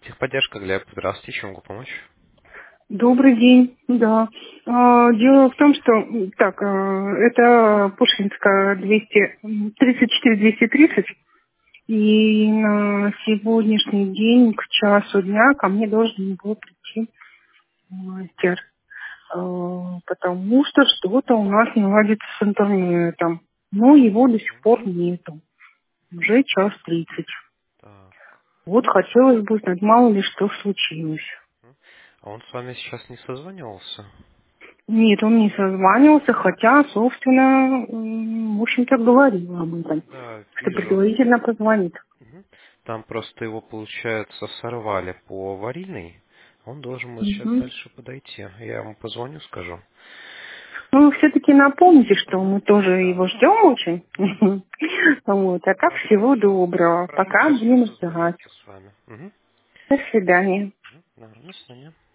Техподдержка, Глеб. Здравствуйте, чем могу помочь? Добрый день, да. Дело в том, что это Пушкинская 234-230, и на сегодняшний день к часу дня ко мне должен был прийти мастер, потому что что-то у нас не ладится с интернетом, но его до сих пор нету, уже 1:30. Так. Вот хотелось бы узнать, мало ли что случилось. А он с вами сейчас не созванивался? Нет, он не созванивался, хотя, собственно, в общем-то, говорил об этом, Да, что вижу. предварительно позвонит. Мгм. Там просто его, получается, сорвали по аварийной. Он должен вот сейчас Мгм. дальше подойти. Я ему позвоню, скажу. Ну, все-таки напомните, что Мгм. мы тоже Да. его ждем очень. Вот, а как Хорошо. всего доброго. Хорошо, Пока сейчас он будем ждать. созвонится с вами. Мгм. До свидания. Мгм. Да, до свидания.